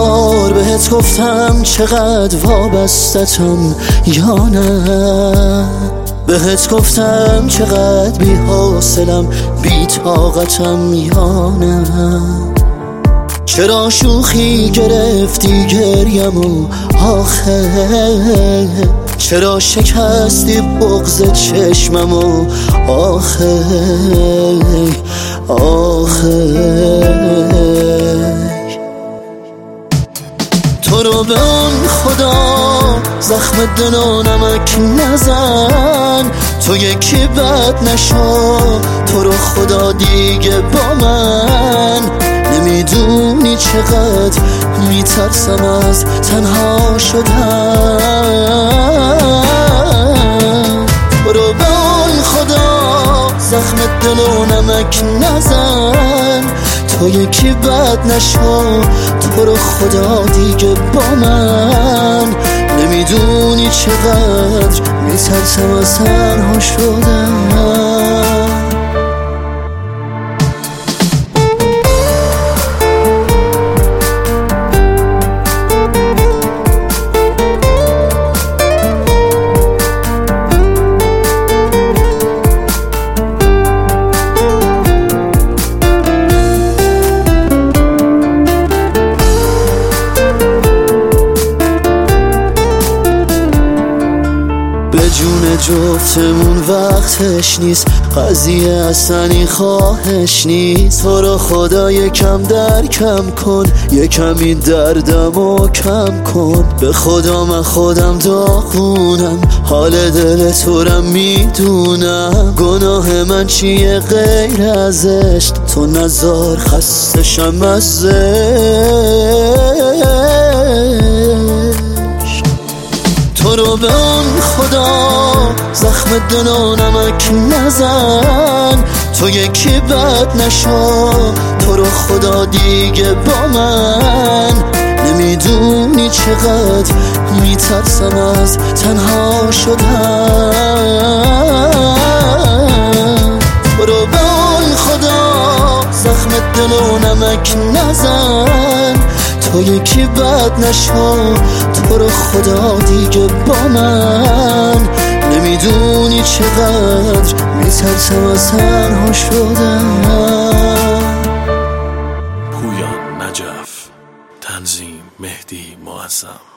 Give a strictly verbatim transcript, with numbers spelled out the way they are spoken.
بار بهت گفتم چقدر وابستتم یا نه، بهت گفتم چقدر بی حوصلم بی طاقتم یا نه. چرا شوخی گرفتی گریمو آخه، چرا شکستی بغض چشممو آخه آخه. تو رو به اون خدا زخم دل و نمک نزن، تو یکی بد نشو، تو رو خدا دیگه با من. نمیدونی چقدر میترسم از تنها شدن. برو به اون خدا زخم دل و نمک نزن، تو یکی بد نشو، تو رو خدا دیگه با من. نمیدونی چقدر میترسم از تنها شدن. به جون جفتمون وقتش نیست، قضیه اصلا خواهش نیست. تو رو خدا یکم درکم کن، یکم این دردمو کم کن. به خدا من خودم داغونم، حال دل تو رم میدونم. گناه من چیه غیر از عشق، تو نزار خستشم از عشق. تو رو به اون خدا زخم دل و نمک نزن، تو یکی بد نشو، تو رو خدا دیگه با من. نمیدونی چقدر میترسم از تنها شدن. برو به اون خدا زخم دل و نمک نزن، تو یکی بد نشو، تو رو خدا دیگه با من. نمیدونی چقدر میترسم از تنها شدن. پویان نجف، تنظیم مهدی معظم.